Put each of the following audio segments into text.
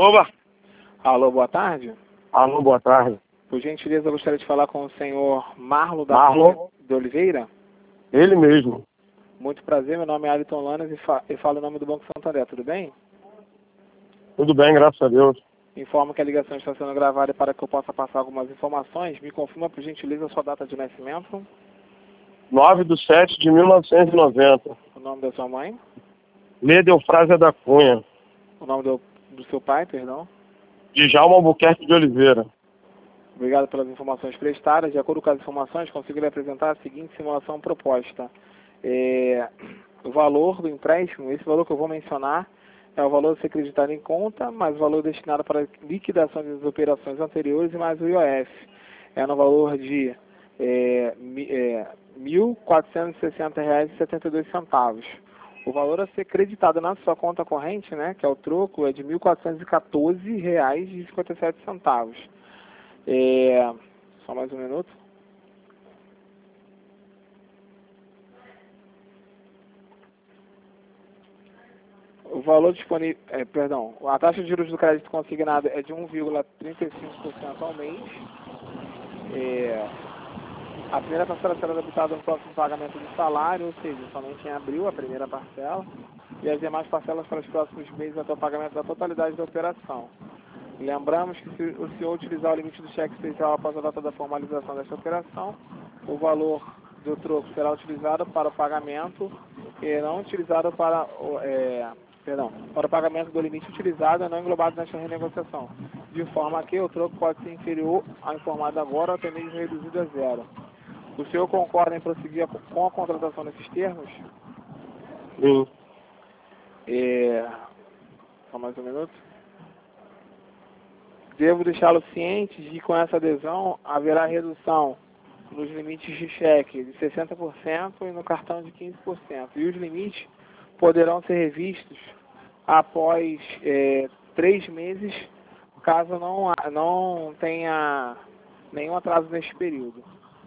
Oba! Alô, boa tarde. Alô, boa tarde. Por gentileza, eu gostaria de falar com o senhor Marlon da Marlon? de Oliveira. Ele mesmo. Muito prazer, meu nome é Aliton Lanas e falo em nome do Banco Santander, tudo bem? Tudo bem, graças a Deus. Informo que a ligação está sendo gravada para que eu possa passar algumas informações. Me confirma, por gentileza, a sua data de nascimento, 9/7/1990. o nome da sua mãe, Leda Eufrásia da Cunha. o nome do seu pai, perdão. Djalma Albuquerque de Oliveira. Obrigado pelas informações prestadas. De acordo com as informações, consigo lhe apresentar a seguinte simulação proposta. O valor do empréstimo, esse valor que eu vou mencionar, é o valor a ser acreditado em conta, mais o valor destinado para liquidação das operações anteriores e mais o IOF. É no valor de R$ 1.460,72. O valor a ser creditado na sua conta corrente, né, que é o troco, é de R$ 1.414,57. Só mais um minuto. O valor disponível, a taxa de juros do crédito consignado é de 1,35% ao mês. A primeira parcela será debitada no próximo pagamento do salário, ou seja, somente em abril, a primeira parcela, e as demais parcelas para os próximos meses até o pagamento da totalidade da operação. Lembramos que se o senhor utilizar o limite do cheque especial após a data da formalização desta operação, o valor do troco será utilizado para o pagamento e não utilizado para o pagamento do limite utilizado e não englobado nesta renegociação, de forma que o troco pode ser inferior ao informado agora ou até mesmo reduzido a zero. O senhor concorda em prosseguir com a contratação nesses termos? Sim. Só mais um minuto. Devo deixá-lo ciente de que com essa adesão haverá redução nos limites de cheque de 60% e no cartão de 15%. E os limites poderão ser revistos após 3 meses, caso não tenha nenhum atraso neste período.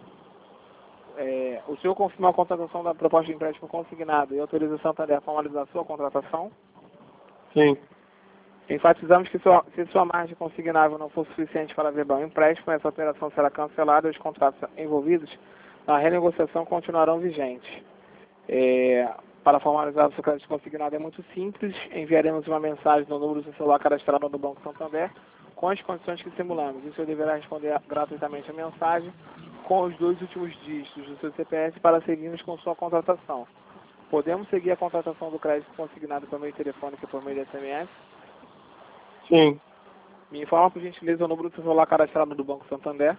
O senhor confirma a contratação da proposta de empréstimo consignado e autoriza o Santander a formalizar a sua contratação? Sim. Enfatizamos que se sua margem consignável não for suficiente para averbar o empréstimo, essa operação será cancelada e os contratos envolvidos na renegociação continuarão vigentes. Para formalizar o seu crédito consignado é muito simples. Enviaremos uma mensagem no número do seu celular cadastrado no Banco Santander com as condições que simulamos. O senhor deverá responder gratuitamente a mensagem com os 2 últimos dígitos do seu CPF para seguirmos com sua contratação. Podemos seguir a contratação do crédito consignado por meio telefônico e por meio de SMS? Sim. Me informa, por gentileza, o número do seu celular cadastrado do Banco Santander.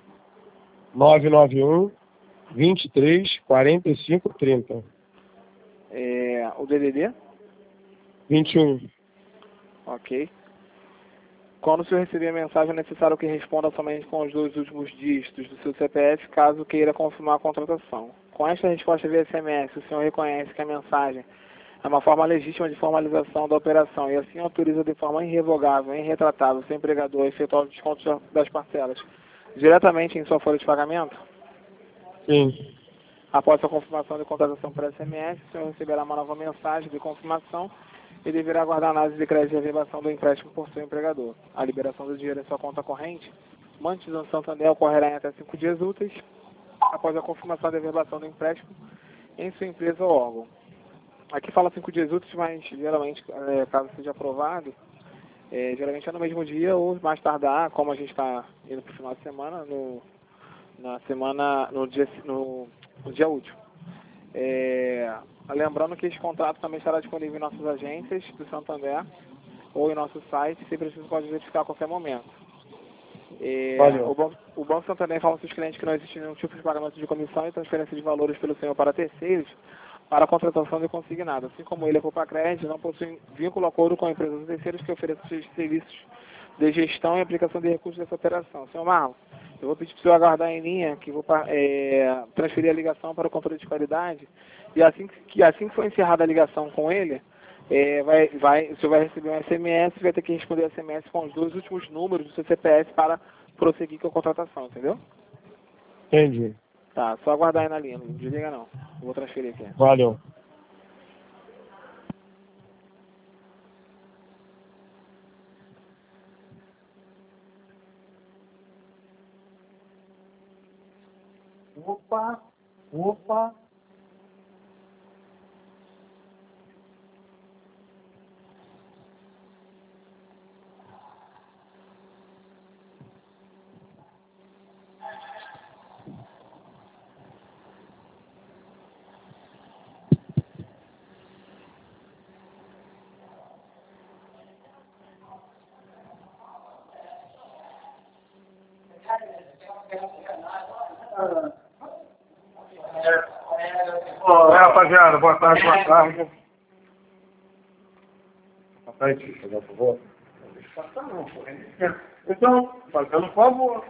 991 23 45 30. O DDD? 21. Ok. Quando o senhor receber a mensagem, é necessário que responda somente com os 2 últimos dígitos do seu CPF, caso queira confirmar a contratação. Com esta resposta via SMS, o senhor reconhece que a mensagem é uma forma legítima de formalização da operação e assim autoriza de forma irrevogável e irretratável o seu empregador a efetuar o desconto das parcelas diretamente em sua folha de pagamento? Sim. Após a confirmação de contratação por SMS, o senhor receberá uma nova mensagem de confirmação e deverá aguardar a análise de crédito de averbação do empréstimo por seu empregador. A liberação do dinheiro em sua conta corrente, mantida no Santander, ocorrerá em até 5 dias úteis após a confirmação de averbação do empréstimo em sua empresa ou órgão. Aqui fala 5 dias úteis, mas geralmente, caso seja aprovado, geralmente é no mesmo dia ou mais tardar, como a gente está indo para o final de semana, no dia útil. Lembrando que esse contrato também estará disponível em nossas agências do Santander ou em nosso site, se preciso pode verificar a qualquer momento. O Banco Santander informa aos seus clientes que não existe nenhum tipo de pagamento de comissão e transferência de valores pelo senhor para terceiros para a contratação de consignado. Assim como ele, a Poupa Crédito não possui vínculo ou acordo com empresas terceiras que ofereçam serviços de gestão e aplicação de recursos dessa operação. Senhor Marlon, eu vou pedir para o senhor aguardar em linha, que vou transferir a ligação para o controle de qualidade, e assim que for encerrada a ligação com ele, o senhor vai receber um SMS e vai ter que responder o SMS com os 2 últimos números do seu CPF para prosseguir com a contratação, entendeu? Entendi. Tá, só aguardar aí na linha, não desliga não. Eu vou transferir aqui. Valeu. Opa, opa. Rapaziada, boa tarde, boa tarde. Aí, por favor. Então, fazendo um favor.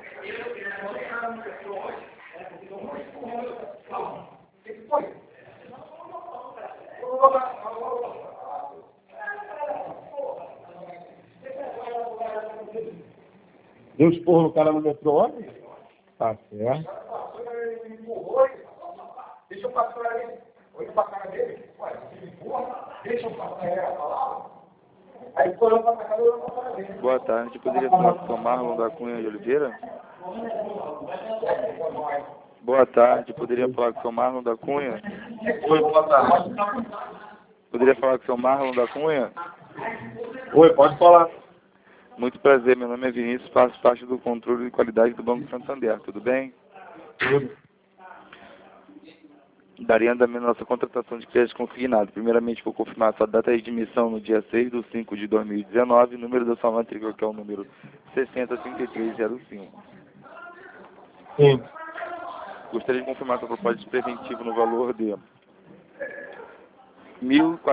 Deu esporro no cara no metrô ontem? Tá certo. Deixa eu passar ele. Olha pra cara dele. Olha, deixa eu passar ele a palavra. Aí foi pra cara dele. Boa tarde, poderia falar com o Sr. Marlon da Cunha de Oliveira? Boa tarde, poderia falar com o Sr. Marlon da Cunha? Oi, boa tarde. Poderia falar com o Sr. Marlon da Cunha? Oi, pode falar. Muito prazer, meu nome é Vinícius, faço parte do controle de qualidade do Banco Santander, tudo bem? Tudo. Daria andamento à nossa contratação de crédito consignado. Primeiramente, vou confirmar sua data de admissão no dia 6/5/2019, número da sua matrícula, que é o número 603305. Sim. Gostaria de confirmar sua proposta de preventivo no valor de R$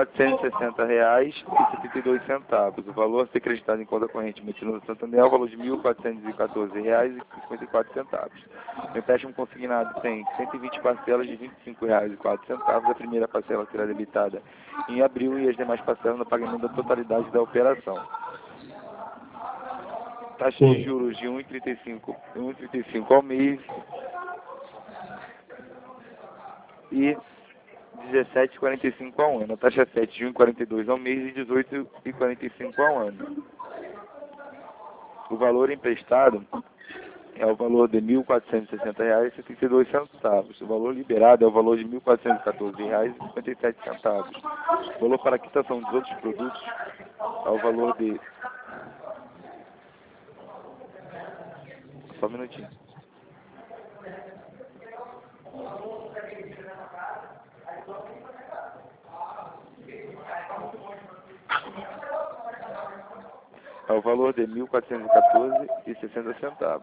1.460,72. O valor a ser acreditado em conta corrente mantida no Santander é o valor de R$ 1.414,54. O empréstimo consignado tem 120 parcelas de R$ 25,04. A primeira parcela será debitada em abril e as demais parcelas no pagamento da totalidade da operação. Taxa de juros de 1,35 ao mês e 17,45 ao ano. A taxa 7 de 1,42 ao mês e 18,45 ao ano. O valor emprestado é o valor de R$ 1.460,72. O valor liberado é o valor de R$ 1.414,57. O valor para a quitação dos outros produtos é o valor de... Só um minutinho. É o valor de R$ 1.414,60.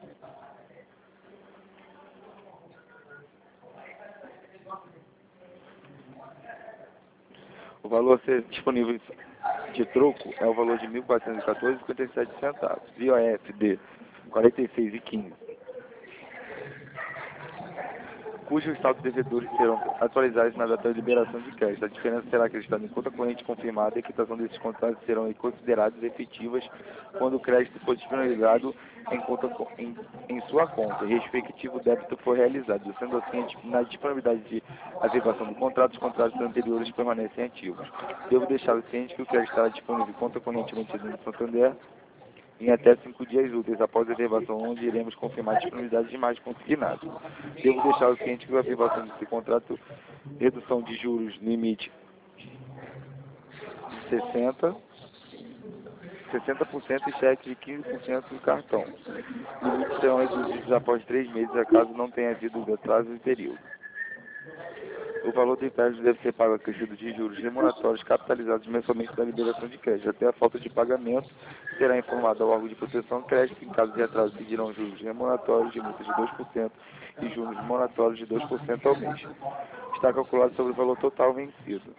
O valor a ser disponível de troco é o valor de R$ 1.414,57. IOF de R$ 46,15. Cujos saldos devedores serão atualizados na data de liberação de crédito. A diferença será acreditada em conta corrente confirmada e a quitação desses contratos serão consideradas efetivas quando o crédito for disponibilizado em sua conta e respectivo débito for realizado. Sendo assim, na disponibilidade de averbação do contrato, os contratos anteriores permanecem ativos. Devo deixar o ciente que o crédito estará disponível em conta corrente mantida no Santander em até 5 dias úteis após a averbação, onde iremos confirmar a disponibilidade de mais consignado. Devo deixar o ciente que a averbação desse contrato, redução de juros limite de 60% e cheque de 15% no cartão. Limites serão reduzidos após 3 meses, caso não tenha havido atraso de período. O valor do empréstimo deve ser pago acrescido de juros remuneratórios capitalizados mensalmente da liberação de crédito. Até a falta de pagamento, será informado ao órgão de proteção ao crédito. Em caso de atraso, seguirão juros remuneratórios de multa de 2% e juros moratórios de 2% ao mês. Está calculado sobre o valor total vencido.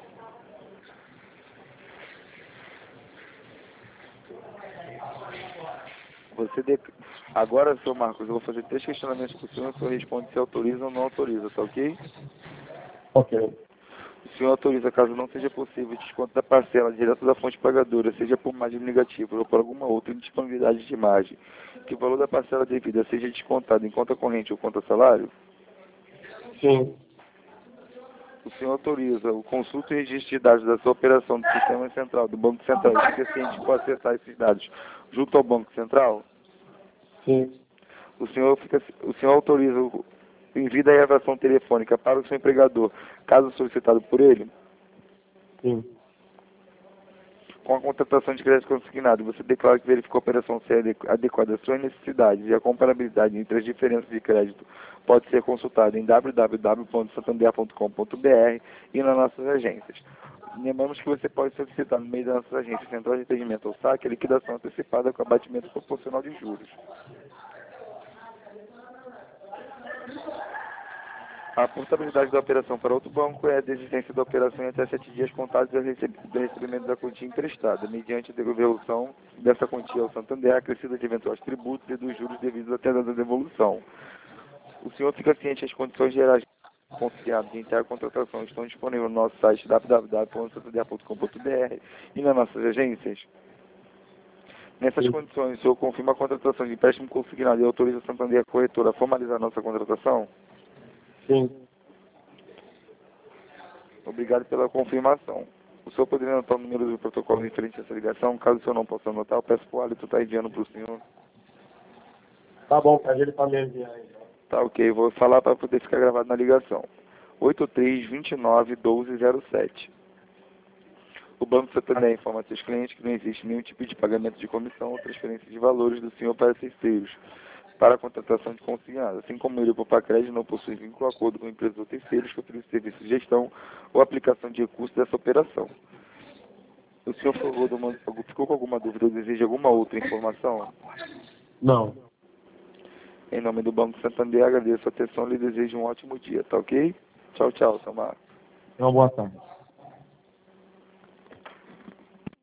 Agora, Sr. Marcos, eu vou fazer 3 questionamentos por senhor. O senhor responde se autoriza ou não autoriza, tá ok? Ok. O senhor autoriza, caso não seja possível, o desconto da parcela direto da fonte pagadora, seja por margem negativa ou por alguma outra indisponibilidade de margem, que o valor da parcela devida seja descontado em conta corrente ou conta salário? Sim. O senhor autoriza o consulta e registro de dados da sua operação do Sistema Central, do Banco Central, e fica ciente que pode acessar esses dados junto ao Banco Central? Sim. O senhor autoriza envia a gravação telefônica para o seu empregador, caso solicitado por ele. Sim. Com a contratação de crédito consignado, você declara que verificou a operação ser adequada às suas necessidades e a comparabilidade entre as diferenças de crédito pode ser consultada em www.santander.com.br e nas nossas agências. Lembramos que você pode solicitar no meio das nossas agências Central de Atendimento ao Saque a liquidação antecipada com abatimento proporcional de juros. A portabilidade da operação para outro banco é a desistência da operação em até 7 dias contados do recebimento da quantia emprestada, mediante a devolução dessa quantia ao Santander, acrescida de eventuais tributos e dos juros devidos até a data da devolução. O senhor fica ciente que as condições gerais confiadas de intercontratação estão disponíveis no nosso site www.santander.com.br e nas nossas agências. Nessas condições, o senhor confirma a contratação de empréstimo consignado e autoriza a Santander Corretora a formalizar nossa contratação? Sim. Obrigado pela confirmação. O senhor poderia anotar o número do protocolo referente a essa ligação? Caso o senhor não possa anotar, eu peço para o Alito estar enviando para o senhor. Tá bom, pede ele para me enviar aí. Tá, ok. Vou falar para poder ficar gravado na ligação. 8329-1207. O Banco Santander informa a seus clientes que não existe nenhum tipo de pagamento de comissão ou transferência de valores do senhor para terceiros para a contratação de consignado, assim como ele, o Popacred, não possui vínculo ou acordo com empresas ou terceiros que oferecem serviço de gestão ou aplicação de recursos dessa operação. O senhor ficou com alguma dúvida ou deseja alguma outra informação? Não. Em nome do Banco Santander, agradeço a atenção e lhe desejo um ótimo dia, tá ok? Tchau, tchau, Samar. Uma boa tarde.